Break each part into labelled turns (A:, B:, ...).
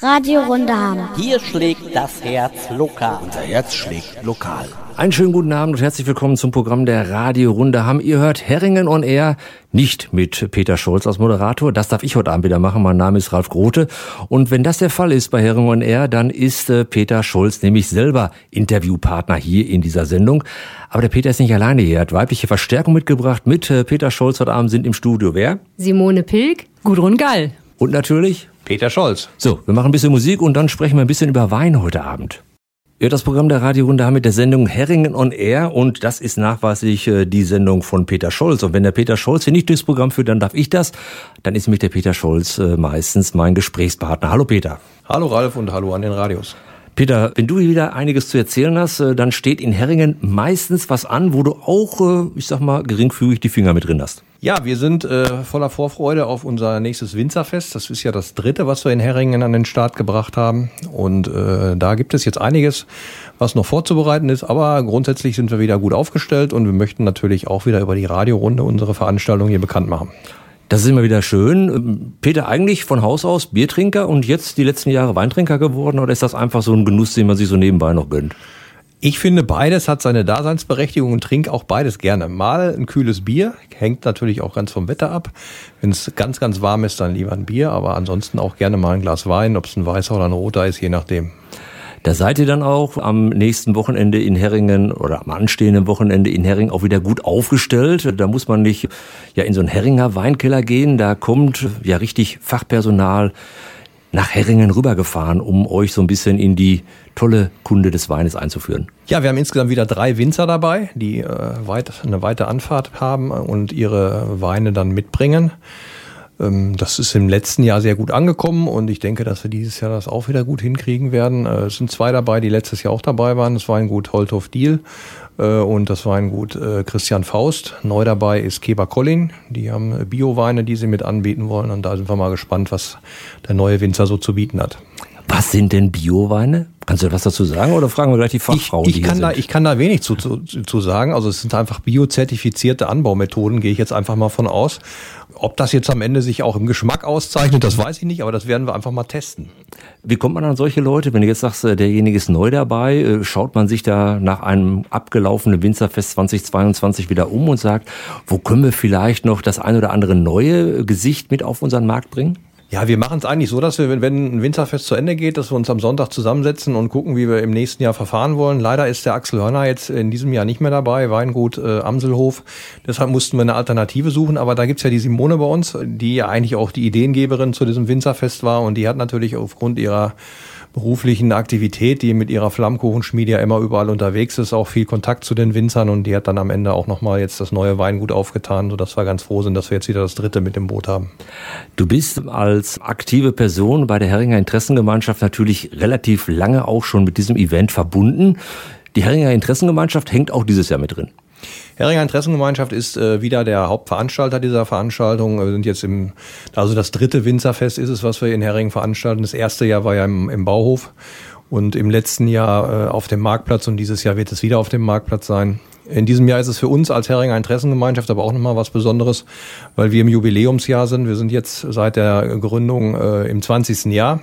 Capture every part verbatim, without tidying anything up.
A: Radiorunde Hamm.
B: Hier schlägt das Herz lokal.
C: Unser Herz schlägt lokal.
D: Einen schönen guten Abend und herzlich willkommen zum Programm der Radiorunde Hamm. Ihr hört Herringen on Air, nicht mit Peter Scholz als Moderator. Das darf ich heute Abend wieder machen. Mein Name ist Ralf Grote. Und wenn das der Fall ist bei Herringen on Air, dann ist äh, Peter Scholz nämlich selber Interviewpartner hier in dieser Sendung. Aber der Peter ist nicht alleine hier. Er hat weibliche Verstärkung mitgebracht. Mit äh, Peter Scholz heute Abend sind im Studio wer?
E: Simone Pilg, Gudrun Gall.
D: Und natürlich
C: Peter Scholz.
D: So, wir machen ein bisschen Musik und dann sprechen wir ein bisschen über Wein heute Abend. Ja, das Programm der Radiorunde haben mit der Sendung Herringen on Air und das ist nachweislich äh, die Sendung von Peter Scholz. Und wenn der Peter Scholz hier nicht durchs Programm führt, dann darf ich das. Dann ist nämlich der Peter Scholz äh, meistens mein Gesprächspartner. Hallo Peter.
C: Hallo Ralf und hallo an den Radios.
D: Peter, wenn du wieder einiges zu erzählen hast, äh, dann steht in Herringen meistens was an, wo du auch, äh, ich sag mal, geringfügig die Finger mit drin hast.
C: Ja, wir sind äh, voller Vorfreude auf unser nächstes Winzerfest. Das ist ja das dritte, was wir in Herringen an den Start gebracht haben. Und äh, da gibt es jetzt einiges, was noch vorzubereiten ist. Aber grundsätzlich sind wir wieder gut aufgestellt und wir möchten natürlich auch wieder über die Radiorunde unsere Veranstaltung hier bekannt machen.
D: Das ist immer wieder schön. Peter, eigentlich von Haus aus Biertrinker und jetzt die letzten Jahre Weintrinker geworden? Oder ist das einfach so ein Genuss, den man sich so nebenbei noch gönnt?
C: Ich finde, beides hat seine Daseinsberechtigung und trinke auch beides gerne. Mal ein kühles Bier, hängt natürlich auch ganz vom Wetter ab. Wenn es ganz, ganz warm ist, dann lieber ein Bier, aber ansonsten auch gerne mal ein Glas Wein, ob es ein weißer oder ein roter ist, je nachdem.
D: Da seid ihr dann auch am nächsten Wochenende in Herringen oder am anstehenden Wochenende in Herringen auch wieder gut aufgestellt. Da muss man nicht ja in so einen Herringer Weinkeller gehen, da kommt ja richtig Fachpersonal nach Herringen rübergefahren, um euch so ein bisschen in die tolle Kunde des Weines einzuführen.
C: Ja, wir haben insgesamt wieder drei Winzer dabei, die äh, weit, eine weite Anfahrt haben und ihre Weine dann mitbringen. Ähm, das ist im letzten Jahr sehr gut angekommen und ich denke, dass wir dieses Jahr das auch wieder gut hinkriegen werden. Äh, es sind zwei dabei, die letztes Jahr auch dabei waren. Das Weingut Holthof-Diel äh, und das Weingut äh, Christian Faust. Neu dabei ist Keber Collin. Die haben Bio-Weine, die sie mit anbieten wollen und da sind wir mal gespannt, was der neue Winzer so zu bieten hat.
D: Was sind denn Bio-Weine? Kannst du was dazu sagen oder fragen wir gleich die Fachfrau,
C: ich, ich
D: die
C: kann
D: hier
C: da,
D: sind?
C: Ich kann da wenig zu, zu, zu sagen. Also es sind einfach biozertifizierte Anbaumethoden, gehe ich jetzt einfach mal von aus. Ob das jetzt am Ende sich auch im Geschmack auszeichnet, das weiß ich nicht, aber das werden wir einfach mal testen.
D: Wie kommt man an solche Leute? Wenn du jetzt sagst, derjenige ist neu dabei, schaut man sich da nach einem abgelaufenen Winzerfest zweitausendzweiundzwanzig wieder um und sagt, wo können wir vielleicht noch das ein oder andere neue Gesicht mit auf unseren Markt bringen?
C: Ja, wir machen es eigentlich so, dass wir, wenn ein Winzerfest zu Ende geht, dass wir uns am Sonntag zusammensetzen und gucken, wie wir im nächsten Jahr verfahren wollen. Leider ist der Axel Hörner jetzt in diesem Jahr nicht mehr dabei, Weingut äh, Amselhof. Deshalb mussten wir eine Alternative suchen. Aber da gibt's ja die Simone bei uns, die ja eigentlich auch die Ideengeberin zu diesem Winzerfest war. Und die hat natürlich aufgrund ihrer beruflichen Aktivität, die mit ihrer Flammkuchenschmiede ja immer überall unterwegs ist, auch viel Kontakt zu den Winzern und die hat dann am Ende auch nochmal jetzt das neue Weingut aufgetan, sodass wir ganz froh sind, dass wir jetzt wieder das dritte mit im Boot haben.
D: Du bist als aktive Person bei der Herringer Interessengemeinschaft natürlich relativ lange auch schon mit diesem Event verbunden. Die Herringer Interessengemeinschaft hängt auch dieses Jahr mit drin.
C: Herringer Interessengemeinschaft ist äh, wieder der Hauptveranstalter dieser Veranstaltung. Wir sind jetzt im, also das dritte Winzerfest ist es, was wir in Herringen veranstalten. Das erste Jahr war ja im, im Bauhof und im letzten Jahr äh, auf dem Marktplatz und dieses Jahr wird es wieder auf dem Marktplatz sein. In diesem Jahr ist es für uns als Herringer Interessengemeinschaft aber auch nochmal was Besonderes, weil wir im Jubiläumsjahr sind. Wir sind jetzt seit der Gründung äh, im zwanzigsten Jahr.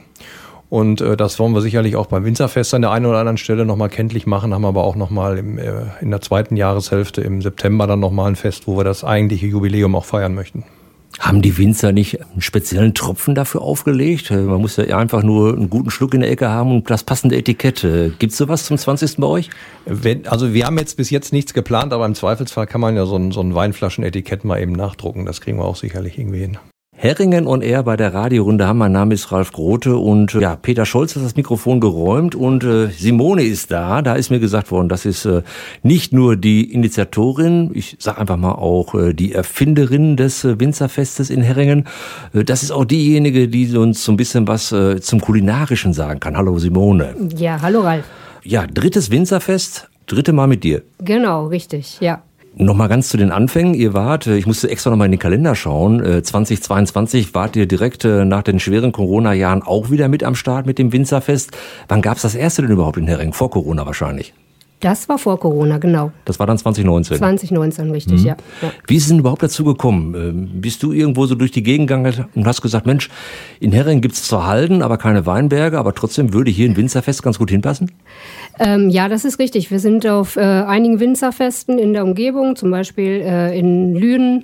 C: Und äh, das wollen wir sicherlich auch beim Winzerfest an der einen oder anderen Stelle nochmal kenntlich machen, haben aber auch nochmal im, äh, in der zweiten Jahreshälfte im September dann nochmal ein Fest, wo wir das eigentliche Jubiläum auch feiern möchten.
D: Haben die Winzer nicht einen speziellen Tropfen dafür aufgelegt? Man muss ja einfach nur einen guten Schluck in der Ecke haben und das passende Etikett. Gibt's sowas zum zwanzigsten bei euch?
C: Wenn, also wir haben jetzt bis jetzt nichts geplant, aber im Zweifelsfall kann man ja so ein, so ein Weinflaschenetikett mal eben nachdrucken. Das kriegen wir auch sicherlich irgendwie hin.
D: Herringen on Air bei der Radiorunde Hamm. Mein Name ist Ralf Grote und ja, Peter Scholz hat das Mikrofon geräumt und äh, Simone ist da. Da ist mir gesagt worden, das ist äh, nicht nur die Initiatorin, ich sag einfach mal auch äh, die Erfinderin des äh, Winzerfestes in Herringen. Äh, das ist auch diejenige, die uns so ein bisschen was äh, zum Kulinarischen sagen kann. Hallo Simone.
E: Ja, hallo Ralf.
D: Ja, drittes Winzerfest, dritte Mal mit dir.
E: Genau, richtig, ja.
D: Nochmal ganz zu den Anfängen. Ihr wart, ich musste extra nochmal in den Kalender schauen, zweitausendzweiundzwanzig wart ihr direkt nach den schweren Corona-Jahren auch wieder mit am Start mit dem Winzerfest. Wann gab's das erste denn überhaupt in Herringen? Vor Corona wahrscheinlich.
E: Das war vor Corona, genau.
D: Das war dann zwanzig neunzehn?
E: zwanzig neunzehn, richtig, mhm. ja. ja.
D: Wie ist es denn überhaupt dazu gekommen? Ähm, bist du irgendwo so durch die Gegend gegangen und hast gesagt, Mensch, in Herringen gibt es zwar Halden, aber keine Weinberge, aber trotzdem würde hier ein Winzerfest ganz gut hinpassen?
E: Ähm, ja, das ist richtig. Wir sind auf äh, einigen Winzerfesten in der Umgebung, zum Beispiel äh, in Lünen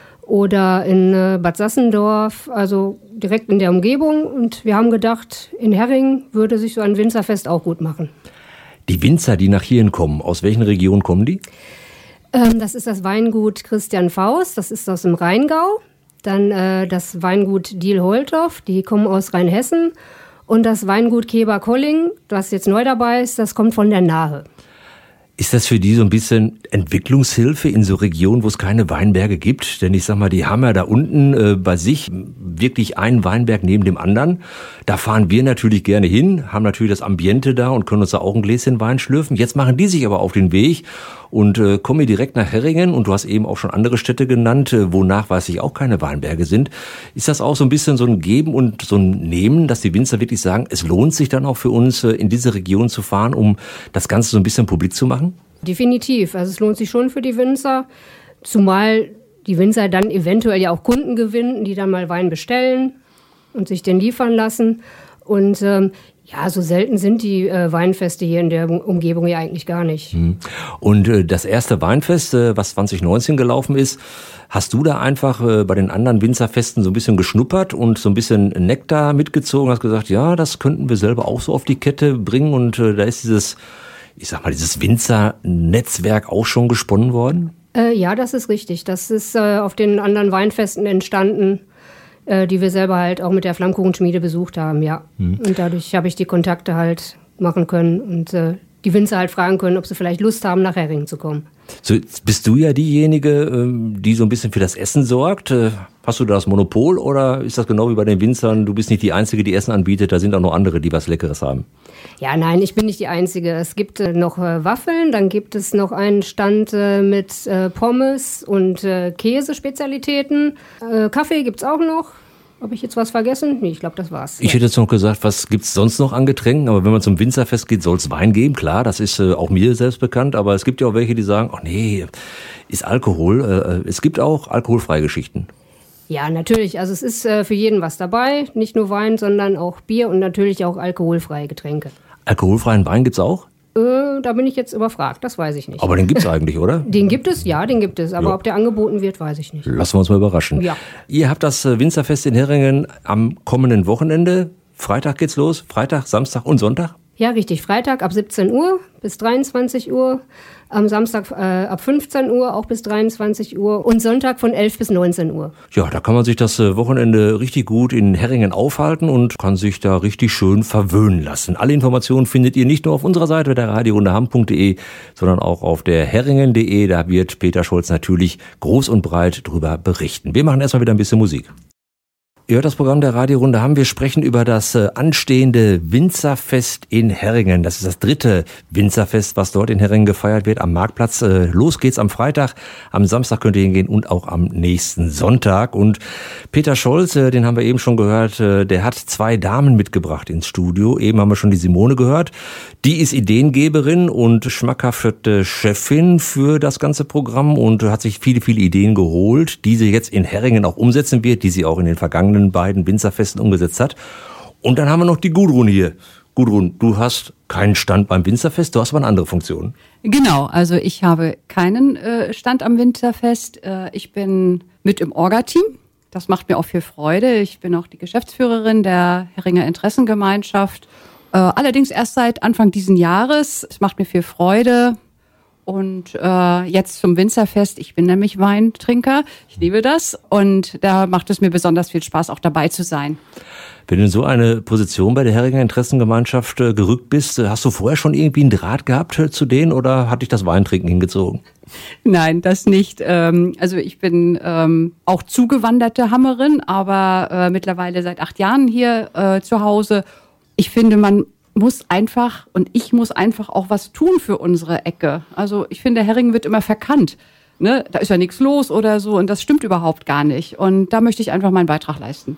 E: oder in äh, Bad Sassendorf, also direkt in der Umgebung. Und wir haben gedacht, in Herringen würde sich so ein Winzerfest auch gut machen.
D: Die Winzer, die nach hierhin kommen, aus welchen Regionen kommen die?
E: Ähm, das ist das Weingut Christian Faust, das ist aus dem Rheingau. Dann äh, das Weingut Diel-Holthoff, die kommen aus Rheinhessen. Und das Weingut Keber-Kolling, das jetzt neu dabei ist, das kommt von der Nahe.
D: Ist das für die so ein bisschen Entwicklungshilfe in so Regionen, wo es keine Weinberge gibt? Denn ich sag mal, die haben ja da unten äh, bei sich wirklich einen Weinberg neben dem anderen. Da fahren wir natürlich gerne hin, haben natürlich das Ambiente da und können uns da auch ein Gläschen Wein schlürfen. Jetzt machen die sich aber auf den Weg und äh, kommen hier direkt nach Herringen. Und du hast eben auch schon andere Städte genannt, äh, wo nachweislich auch keine Weinberge sind. Ist das auch so ein bisschen so ein Geben und so ein Nehmen, dass die Winzer wirklich sagen, es lohnt sich dann auch für uns, äh, in diese Region zu fahren, um das Ganze so ein bisschen publik zu machen?
E: Definitiv. Also es lohnt sich schon für die Winzer, zumal die Winzer dann eventuell ja auch Kunden gewinnen, die dann mal Wein bestellen und sich den liefern lassen. Und ähm, ja, so selten sind die äh, Weinfeste hier in der Umgebung ja eigentlich gar nicht.
D: Und äh, das erste Weinfest, äh, was zwanzig neunzehn gelaufen ist, hast du da einfach äh, bei den anderen Winzerfesten so ein bisschen geschnuppert und so ein bisschen Nektar mitgezogen, hast gesagt, ja, das könnten wir selber auch so auf die Kette bringen und äh, da ist dieses, ich sag mal, dieses Winzernetzwerk auch schon gesponnen worden?
E: Äh, ja, das ist richtig. Das ist äh, auf den anderen Weinfesten entstanden, äh, die wir selber halt auch mit der Flammkuchenschmiede besucht haben, ja. Hm. Und dadurch habe ich die Kontakte halt machen können und äh, die Winzer halt fragen können, ob sie vielleicht Lust haben, nach Herringen zu kommen.
D: So, jetzt bist du ja diejenige, die so ein bisschen für das Essen sorgt. Hast du da das Monopol oder ist das genau wie bei den Winzern? Du bist nicht die Einzige, die Essen anbietet, da sind auch noch andere, die was Leckeres haben.
E: Ja, nein, ich bin nicht die Einzige. Es gibt äh, noch äh, Waffeln, dann gibt es noch einen Stand äh, mit äh, Pommes und äh, Käsespezialitäten. Äh, Kaffee gibt's auch noch. Habe ich jetzt was vergessen? Nee, ich glaube, das war's.
D: Ich hätte jetzt noch gesagt, was gibt's sonst noch an Getränken? Aber wenn man zum Winzerfest geht, soll es Wein geben. Klar, das ist äh, auch mir selbst bekannt. Aber es gibt ja auch welche, die sagen, ach nee, ist Alkohol. Äh, es gibt auch alkoholfreie Geschichten.
E: Ja, natürlich. Also es ist äh, für jeden was dabei. Nicht nur Wein, sondern auch Bier und natürlich auch alkoholfreie Getränke.
D: Alkoholfreien Wein gibt's auch?
E: Äh, da bin ich jetzt überfragt, das weiß ich nicht.
D: Aber den gibt's eigentlich, oder?
E: Den gibt es, ja, den gibt es. Aber
D: ja.
E: Ob der angeboten wird, weiß ich nicht.
D: Lassen wir uns mal überraschen.
E: Ja.
D: Ihr habt das Winzerfest in Herringen am kommenden Wochenende. Freitag geht's los. Freitag, Samstag und Sonntag?
E: Ja, richtig. Freitag ab siebzehn Uhr bis dreiundzwanzig Uhr. Am Samstag äh, ab fünfzehn Uhr auch bis dreiundzwanzig Uhr. Und Sonntag von elf bis neunzehn Uhr.
D: Ja, da kann man sich das Wochenende richtig gut in Herringen aufhalten und kann sich da richtig schön verwöhnen lassen. Alle Informationen findet ihr nicht nur auf unserer Seite der radiorundehamm punkt de, sondern auch auf der herringen punkt de. Da wird Peter Scholz natürlich groß und breit drüber berichten. Wir machen erstmal wieder ein bisschen Musik. Ihr hört das Programm der Radiorunde Hamm. Wir sprechen über das äh, anstehende Winzerfest in Herringen. Das ist das dritte Winzerfest, was dort in Herringen gefeiert wird, am Marktplatz. Äh, los geht's am Freitag, am Samstag könnt ihr hingehen und auch am nächsten Sonntag. Und Peter Scholz, äh, den haben wir eben schon gehört, äh, der hat zwei Damen mitgebracht ins Studio. Eben haben wir schon die Simone gehört. Die ist Ideengeberin und schmackhafte Chefin für das ganze Programm und hat sich viele, viele Ideen geholt, die sie jetzt in Herringen auch umsetzen wird, die sie auch in den vergangenen beiden Winzerfesten umgesetzt hat. Und dann haben wir noch die Gudrun hier. Gudrun, du hast keinen Stand beim Winzerfest, du hast aber eine andere Funktion.
A: Genau, also ich habe keinen äh, Stand am Winzerfest. Äh, ich bin mit im Orga-Team. Das macht mir auch viel Freude. Ich bin auch die Geschäftsführerin der Herringer Interessengemeinschaft. Äh, allerdings erst seit Anfang diesen Jahres. Es macht mir viel Freude. Und äh, jetzt zum Winzerfest. Ich bin nämlich Weintrinker. Ich liebe das. Und da macht es mir besonders viel Spaß, auch dabei zu sein.
D: Wenn du in so eine Position bei der Herringer Interessengemeinschaft äh, gerückt bist, äh, hast du vorher schon irgendwie einen Draht gehabt äh, zu denen oder hat dich das Weintrinken hingezogen?
A: Nein, das nicht. Ähm, also ich bin ähm, auch zugewanderte Hammerin, aber äh, mittlerweile seit acht Jahren hier äh, zu Hause. Ich finde, man muss einfach und ich muss einfach auch was tun für unsere Ecke. Also ich finde, Herringen wird immer verkannt. Ne? Da ist ja nichts los oder so und das stimmt überhaupt gar nicht. Und da möchte ich einfach meinen Beitrag leisten.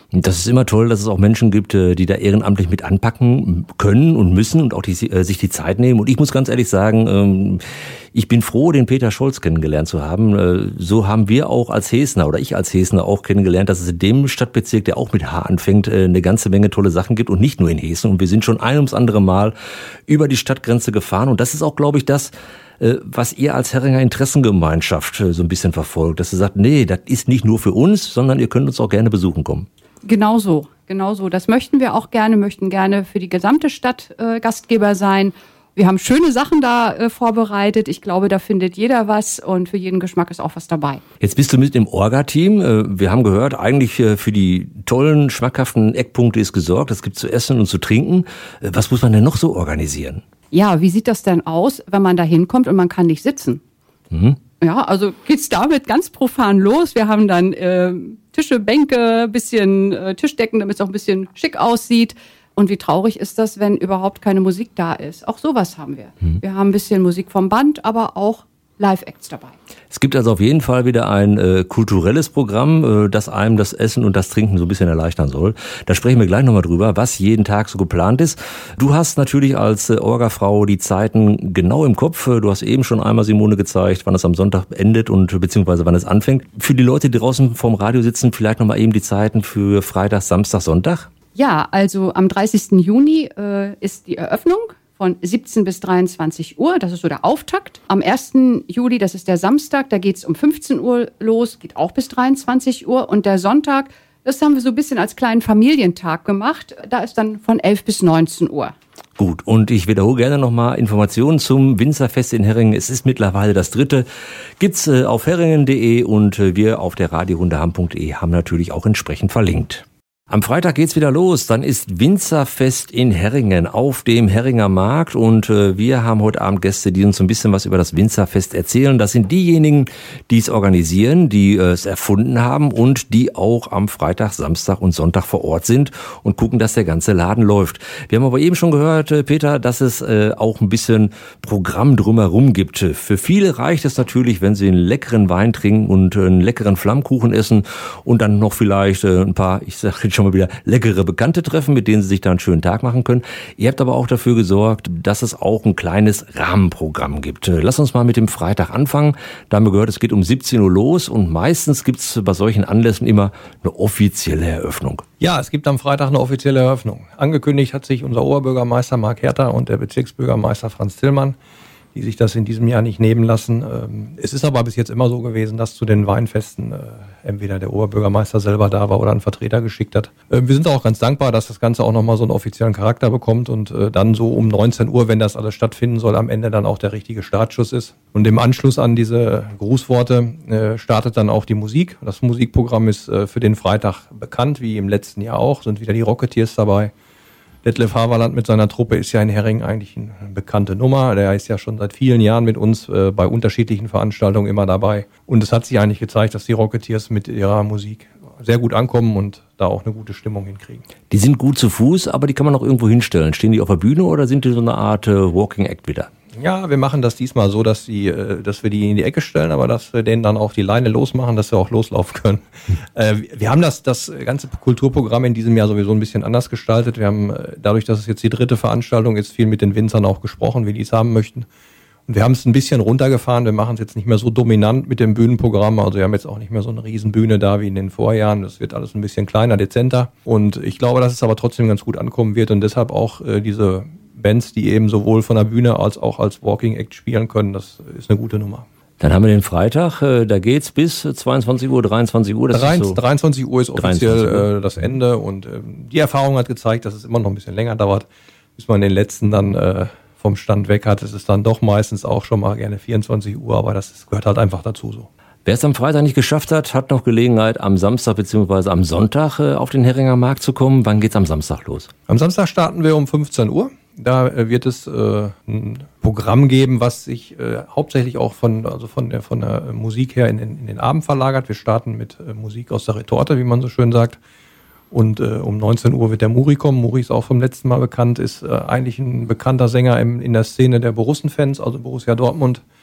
D: Das ist immer toll, dass es auch Menschen gibt, die da ehrenamtlich mit anpacken können und müssen und auch die, sich die Zeit nehmen. Und ich muss ganz ehrlich sagen, ich bin froh, den Peter Scholz kennengelernt zu haben. So haben wir auch als Hesner oder ich als Hesner auch kennengelernt, dass es in dem Stadtbezirk, der auch mit H anfängt, eine ganze Menge tolle Sachen gibt und nicht nur in Hessen. Und wir sind schon ein ums andere Mal über die Stadtgrenze gefahren. Und das ist auch, glaube ich, das, was ihr als Herringer Interessengemeinschaft so ein bisschen verfolgt. Dass ihr sagt, nee, das ist nicht nur für uns, sondern ihr könnt uns auch gerne besuchen kommen.
A: Genau so, genau so. Das möchten wir auch gerne, möchten gerne für die gesamte Stadt äh, Gastgeber sein. Wir haben schöne Sachen da äh, vorbereitet. Ich glaube, da findet jeder was und für jeden Geschmack ist auch was dabei.
D: Jetzt bist du mit im Orga-Team. Äh, wir haben gehört, eigentlich äh, für die tollen, schmackhaften Eckpunkte ist gesorgt. Es gibt zu essen und zu trinken. Äh, was muss man denn noch so organisieren?
A: Ja, wie sieht das denn aus, wenn man da hinkommt und man kann nicht sitzen? Mhm. Ja, also geht's damit ganz profan los. Wir haben dann äh, Tische, Bänke, bisschen äh, Tischdecken, damit es auch ein bisschen schick aussieht. Und wie traurig ist das, wenn überhaupt keine Musik da ist? Auch sowas haben wir. Mhm. Wir haben ein bisschen Musik vom Band, aber auch Live-Acts dabei.
D: Es gibt also auf jeden Fall wieder ein äh, kulturelles Programm, äh, das einem das Essen und das Trinken so ein bisschen erleichtern soll. Da sprechen wir gleich nochmal drüber, was jeden Tag so geplant ist. Du hast natürlich als äh, Orgafrau die Zeiten genau im Kopf. Du hast eben schon einmal, Simone, gezeigt, wann es am Sonntag endet und beziehungsweise wann es anfängt. Für die Leute, die draußen vorm Radio sitzen, vielleicht nochmal eben die Zeiten für Freitag, Samstag, Sonntag?
A: Ja, also am dreißigsten Juni äh, ist die Eröffnung. Von siebzehn bis dreiundzwanzig Uhr, das ist so der Auftakt. Am ersten Juli, das ist der Samstag, da geht es um fünfzehn Uhr los, geht auch bis dreiundzwanzig Uhr. Und der Sonntag, das haben wir so ein bisschen als kleinen Familientag gemacht. Da ist dann von elf bis neunzehn Uhr.
D: Gut, und ich wiederhole gerne nochmal Informationen zum Winzerfest in Herringen. Es ist mittlerweile das dritte. Gibt's äh, auf herringen punkt de und äh, wir auf der radiorundeham punkt de haben natürlich auch entsprechend verlinkt. Am Freitag geht's wieder los, dann ist Winzerfest in Herringen auf dem Herringer Markt und äh, wir haben heute Abend Gäste, die uns ein bisschen was über das Winzerfest erzählen. Das sind diejenigen, die es organisieren, die äh, es erfunden haben und die auch am Freitag, Samstag und Sonntag vor Ort sind und gucken, dass der ganze Laden läuft. Wir haben aber eben schon gehört, äh, Peter, dass es äh, auch ein bisschen Programm drumherum gibt. Für viele reicht es natürlich, wenn sie einen leckeren Wein trinken und äh, einen leckeren Flammkuchen essen und dann noch vielleicht äh, ein paar, ich sage jetzt schon mal wieder, leckere Bekannte treffen, mit denen sie sich da einen schönen Tag machen können. Ihr habt aber auch dafür gesorgt, dass es auch ein kleines Rahmenprogramm gibt. Lass uns mal mit dem Freitag anfangen. Da haben wir gehört, es geht um siebzehn Uhr los und meistens gibt es bei solchen Anlässen immer eine offizielle Eröffnung.
C: Ja, es gibt am Freitag eine offizielle Eröffnung. Angekündigt hat sich unser Oberbürgermeister Marc Herter und der Bezirksbürgermeister Franz Tillmann, die sich das in diesem Jahr nicht nehmen lassen. Es ist aber bis jetzt immer so gewesen, dass zu den Weinfesten entweder der Oberbürgermeister selber da war oder einen Vertreter geschickt hat. Wir sind auch ganz dankbar, dass das Ganze auch nochmal so einen offiziellen Charakter bekommt und dann so um neunzehn Uhr, wenn das alles stattfinden soll, am Ende dann auch der richtige Startschuss ist. Und im Anschluss an diese Grußworte startet dann auch die Musik. Das Musikprogramm ist für den Freitag bekannt, wie im letzten Jahr auch, sind wieder die Rocketeers dabei. Detlef Haverland mit seiner Truppe ist ja in Herringen eigentlich eine bekannte Nummer. Der ist ja schon seit vielen Jahren mit uns äh, bei unterschiedlichen Veranstaltungen immer dabei. Und es hat sich eigentlich gezeigt, dass die Rocketeers mit ihrer Musik sehr gut ankommen und da auch eine gute Stimmung hinkriegen.
D: Die sind gut zu Fuß, aber die kann man auch irgendwo hinstellen. Stehen die auf der Bühne oder sind die so eine Art äh, Walking Act wieder?
C: Ja, wir machen das diesmal so, dass, die, dass wir die in die Ecke stellen, aber dass wir denen dann auch die Leine losmachen, dass sie auch loslaufen können. Hm. Wir haben das, das ganze Kulturprogramm in diesem Jahr sowieso ein bisschen anders gestaltet. Wir haben, dadurch, dass es jetzt die dritte Veranstaltung ist, viel mit den Winzern auch gesprochen, wie die es haben möchten. Und wir haben es ein bisschen runtergefahren. Wir machen es jetzt nicht mehr so dominant mit dem Bühnenprogramm. Also wir haben jetzt auch nicht mehr so eine Riesenbühne da wie in den Vorjahren. Das wird alles ein bisschen kleiner, dezenter. Und ich glaube, dass es aber trotzdem ganz gut ankommen wird und deshalb auch äh, diese Bands, die eben sowohl von der Bühne als auch als Walking Act spielen können, das ist eine gute Nummer.
D: Dann haben wir den Freitag, da geht's bis zweiundzwanzig Uhr, dreiundzwanzig Uhr. Das ist so
C: dreiundzwanzig Uhr ist offiziell Uhr. das Ende und äh, die Erfahrung hat gezeigt, dass es immer noch ein bisschen länger dauert, bis man den letzten dann äh, vom Stand weg hat. Es ist dann doch meistens auch schon mal gerne vierundzwanzig Uhr, aber das ist, gehört halt einfach dazu so.
D: Wer es am Freitag nicht geschafft hat, hat noch Gelegenheit, am Samstag bzw. am Sonntag äh, auf den Herringer Markt zu kommen. Wann geht's am Samstag los?
C: Am Samstag starten wir um fünfzehn Uhr. Da wird es äh, ein Programm geben, was sich äh, hauptsächlich auch von, also von der, von der Musik her in den, in den Abend verlagert. Wir starten mit äh, Musik aus der Retorte, wie man so schön sagt. Und äh, um neunzehn Uhr wird der Muri kommen. Muri ist auch vom letzten Mal bekannt, ist äh, eigentlich ein bekannter Sänger im, in der Szene der Borussen-Fans, also Borussia Dortmund.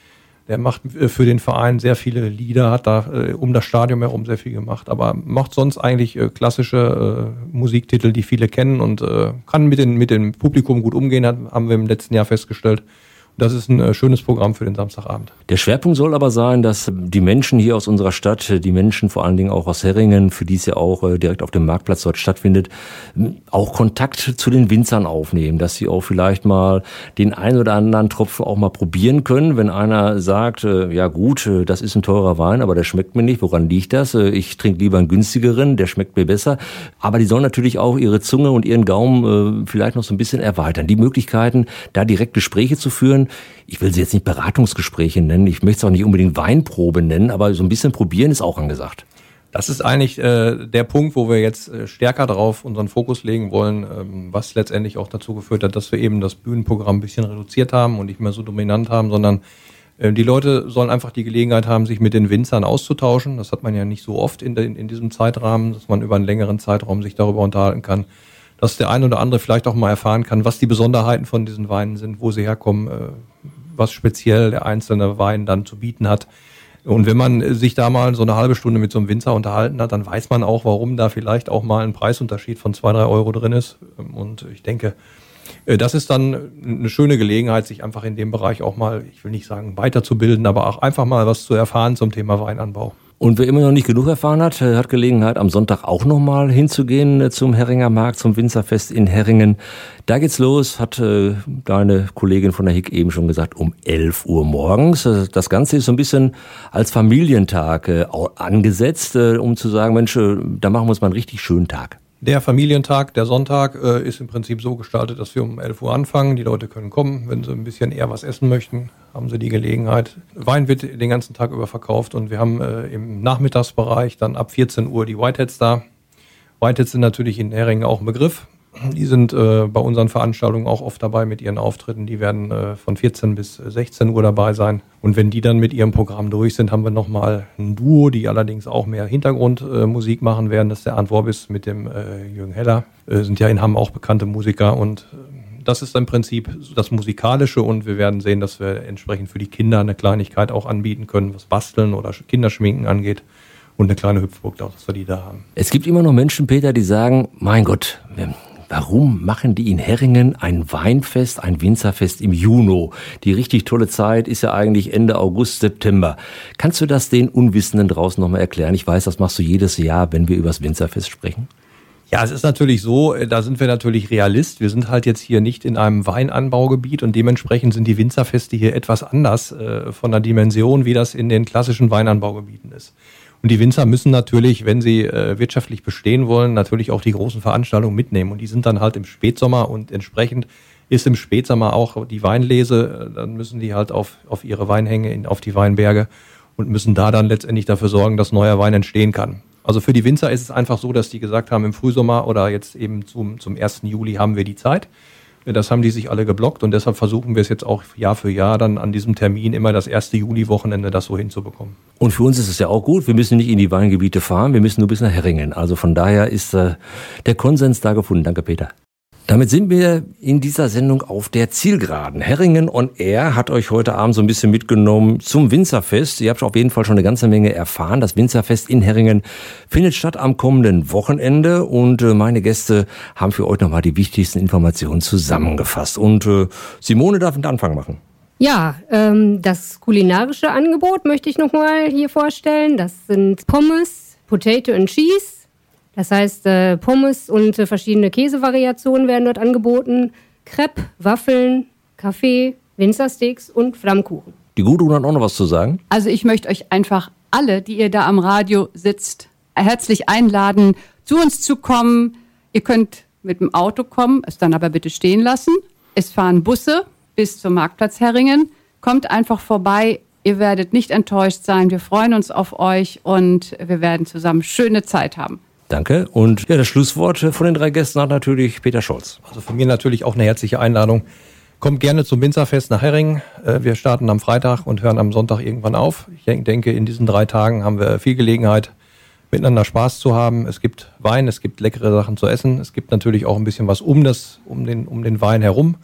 C: Der macht für den Verein sehr viele Lieder, hat da äh, um das Stadion herum sehr viel gemacht, aber macht sonst eigentlich äh, klassische äh, Musiktitel, die viele kennen und äh, kann mit, den, mit dem Publikum gut umgehen, hat, haben wir im letzten Jahr festgestellt. Das ist ein äh, schönes Programm für den Samstagabend.
D: Der Schwerpunkt soll aber sein, dass die Menschen hier aus unserer Stadt, die Menschen vor allen Dingen auch aus Herringen, für die es ja auch äh, direkt auf dem Marktplatz dort stattfindet, auch Kontakt zu den Winzern aufnehmen, dass sie auch vielleicht mal den ein oder anderen Tropfen auch mal probieren können, wenn einer sagt, äh, ja gut, äh, das ist ein teurer Wein, aber der schmeckt mir nicht, woran liegt das? Äh, ich trinke lieber einen günstigeren, der schmeckt mir besser. Aber die sollen natürlich auch ihre Zunge und ihren Gaumen äh, vielleicht noch so ein bisschen erweitern. Die Möglichkeiten, da direkt Gespräche zu führen, ich will sie jetzt nicht Beratungsgespräche nennen, ich möchte es auch nicht unbedingt Weinprobe nennen, aber so ein bisschen probieren ist auch angesagt.
C: Das ist eigentlich äh, der Punkt, wo wir jetzt äh, stärker darauf unseren Fokus legen wollen, ähm, was letztendlich auch dazu geführt hat, dass wir eben das Bühnenprogramm ein bisschen reduziert haben und nicht mehr so dominant haben, sondern äh, die Leute sollen einfach die Gelegenheit haben, sich mit den Winzern auszutauschen. Das hat man ja nicht so oft in, de, in diesem Zeitrahmen, dass man über einen längeren Zeitraum sich darüber unterhalten kann, dass der ein oder andere vielleicht auch mal erfahren kann, was die Besonderheiten von diesen Weinen sind, wo sie herkommen, äh, was speziell der einzelne Wein dann zu bieten hat. Und wenn man sich da mal so eine halbe Stunde mit so einem Winzer unterhalten hat, dann weiß man auch, warum da vielleicht auch mal ein Preisunterschied von zwei, drei Euro drin ist. Und ich denke, das ist dann eine schöne Gelegenheit, sich einfach in dem Bereich auch mal, ich will nicht sagen weiterzubilden, aber auch einfach mal was zu erfahren zum Thema Weinanbau.
D: Und wer immer noch nicht genug erfahren hat, hat Gelegenheit, am Sonntag auch nochmal hinzugehen zum Herringer Markt, zum Winzerfest in Herringen. Da geht's los, hat äh, deine Kollegin von der H I C eben schon gesagt, um elf Uhr morgens. Das Ganze ist so ein bisschen als Familientag äh, angesetzt, äh, um zu sagen, Mensch, äh, da machen wir uns mal einen richtig schönen Tag.
C: Der Familientag, der Sonntag, äh, ist im Prinzip so gestaltet, dass wir um elf Uhr anfangen. Die Leute können kommen, wenn sie ein bisschen eher was essen möchten, haben sie die Gelegenheit. Wein wird den ganzen Tag über verkauft und wir haben äh, im Nachmittagsbereich dann ab vierzehn Uhr die Whiteheads da. Whiteheads sind natürlich in Herringen auch ein Begriff. Die sind äh, bei unseren Veranstaltungen auch oft dabei mit ihren Auftritten. Die werden äh, von vierzehn bis sechzehn Uhr dabei sein. Und wenn die dann mit ihrem Programm durch sind, haben wir nochmal ein Duo, die allerdings auch mehr Hintergrundmusik äh, machen werden. Das ist der Arndt Worbis mit dem äh, Jürgen Heller. Äh, sind ja in Hamm auch bekannte Musiker. Und äh, das ist im Prinzip das Musikalische. Und wir werden sehen, dass wir entsprechend für die Kinder eine Kleinigkeit auch anbieten können, was Basteln oder Kinderschminken angeht. Und eine kleine Hüpfburg, dass wir die da haben.
D: Es gibt immer noch Menschen, Peter, die sagen, mein Gott, wir warum machen die in Herringen ein Weinfest, ein Winzerfest im Juni? Die richtig tolle Zeit ist ja eigentlich Ende August, September. Kannst du das den Unwissenden draußen nochmal erklären? Ich weiß, das machst du jedes Jahr, wenn wir über das Winzerfest sprechen.
C: Ja, es ist natürlich so, da sind wir natürlich Realist. Wir sind halt jetzt hier nicht in einem Weinanbaugebiet und dementsprechend sind die Winzerfeste hier etwas anders äh, von der Dimension, wie das in den klassischen Weinanbaugebieten ist. Und die Winzer müssen natürlich, wenn sie äh, wirtschaftlich bestehen wollen, natürlich auch die großen Veranstaltungen mitnehmen. Und die sind dann halt im Spätsommer und entsprechend ist im Spätsommer auch die Weinlese. Dann müssen die halt auf, auf ihre Weinhänge, in, auf die Weinberge und müssen da dann letztendlich dafür sorgen, dass neuer Wein entstehen kann. Also für die Winzer ist es einfach so, dass die gesagt haben, im Frühsommer oder jetzt eben zum, zum ersten Juli haben wir die Zeit. Das haben die sich alle geblockt und deshalb versuchen wir es jetzt auch Jahr für Jahr dann an diesem Termin immer das erste Juli-Wochenende das so hinzubekommen.
D: Und für uns ist es ja auch gut, wir müssen nicht in die Weingebiete fahren, wir müssen nur bis nach Herringen. Also von daher ist äh, der Konsens da gefunden. Danke, Peter. Damit sind wir in dieser Sendung auf der Zielgeraden. Herringen on Air hat euch heute Abend so ein bisschen mitgenommen zum Winzerfest. Ihr habt auf jeden Fall schon eine ganze Menge erfahren. Das Winzerfest in Herringen findet statt am kommenden Wochenende und meine Gäste haben für euch nochmal die wichtigsten Informationen zusammengefasst. Und äh, Simone darf den Anfang machen.
E: Ja, ähm, das kulinarische Angebot möchte ich nochmal hier vorstellen. Das sind Pommes, Potato and Cheese. Das heißt, äh, Pommes und äh, verschiedene Käsevariationen werden dort angeboten. Crepe, Waffeln, Kaffee, Winzersteaks und Flammkuchen.
D: Die Gudrun hat auch noch was zu sagen.
A: Also ich möchte euch einfach alle, die ihr da am Radio sitzt, herzlich einladen, zu uns zu kommen. Ihr könnt mit dem Auto kommen, es dann aber bitte stehen lassen. Es fahren Busse bis zum Marktplatz Herringen. Kommt einfach vorbei. Ihr werdet nicht enttäuscht sein. Wir freuen uns auf euch und wir werden zusammen schöne Zeit haben.
D: Danke. Und ja, das Schlusswort von den drei Gästen hat natürlich Peter Scholz.
C: Also von mir natürlich auch eine herzliche Einladung. Kommt gerne zum Winzerfest nach Herringen. Wir starten am Freitag und hören am Sonntag irgendwann auf. Ich denke, in diesen drei Tagen haben wir viel Gelegenheit, miteinander Spaß zu haben. Es gibt Wein, es gibt leckere Sachen zu essen. Es gibt natürlich auch ein bisschen was um das, um den, um den Wein herum.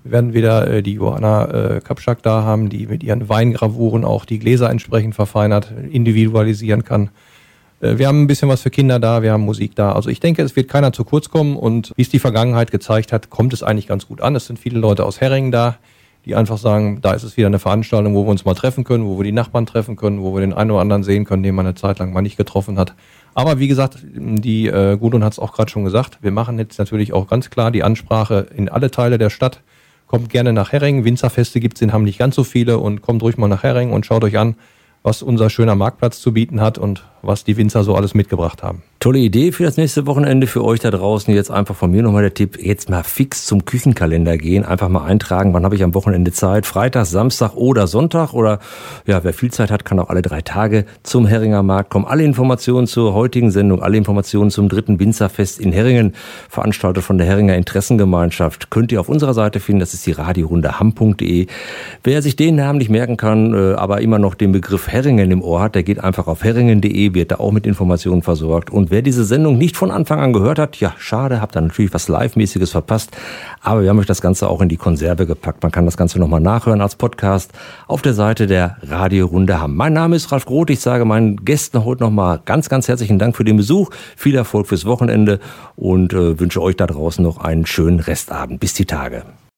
C: Wir werden wieder äh, die Johanna äh, Kapschak da haben, die mit ihren Weingravuren auch die Gläser entsprechend verfeinert, individualisieren kann. Äh, wir haben ein bisschen was für Kinder da, wir haben Musik da. Also ich denke, es wird keiner zu kurz kommen und wie es die Vergangenheit gezeigt hat, kommt es eigentlich ganz gut an. Es sind viele Leute aus Herringen da, die einfach sagen, da ist es wieder eine Veranstaltung, wo wir uns mal treffen können, wo wir die Nachbarn treffen können, wo wir den einen oder anderen sehen können, den man eine Zeit lang mal nicht getroffen hat. Aber wie gesagt, die äh, Gudrun hat es auch gerade schon gesagt, wir machen jetzt natürlich auch ganz klar die Ansprache in alle Teile der Stadt. Kommt gerne nach Herringen, Winzerfeste gibt es in Hamm nicht ganz so viele und kommt ruhig mal nach Herringen und schaut euch an, was unser schöner Marktplatz zu bieten hat und was die Winzer so alles mitgebracht haben.
D: Tolle Idee für das nächste Wochenende für euch da draußen. Jetzt einfach von mir nochmal der Tipp, jetzt mal fix zum Küchenkalender gehen, einfach mal eintragen, wann habe ich am Wochenende Zeit, Freitag, Samstag oder Sonntag oder ja, wer viel Zeit hat, kann auch alle drei Tage zum Herringer Markt kommen. Alle Informationen zur heutigen Sendung, alle Informationen zum dritten Winzerfest in Herringen, veranstaltet von der Herringer Interessengemeinschaft, könnt ihr auf unserer Seite finden, das ist die radiorunde hamm punkt de. Wer sich den Namen nicht merken kann, aber immer noch den Begriff Herringen im Ohr hat, der geht einfach auf herringen punkt de, wird da auch mit Informationen versorgt. Und wer diese Sendung nicht von Anfang an gehört hat, ja, schade, habt ihr natürlich was Live-mäßiges verpasst. Aber wir haben euch das Ganze auch in die Konserve gepackt. Man kann das Ganze nochmal nachhören als Podcast auf der Seite der Radiorunde Hamm. Mein Name ist Ralf Groth. Ich sage meinen Gästen heute nochmal ganz, ganz herzlichen Dank für den Besuch. Viel Erfolg fürs Wochenende und äh, wünsche euch da draußen noch einen schönen Restabend. Bis die Tage.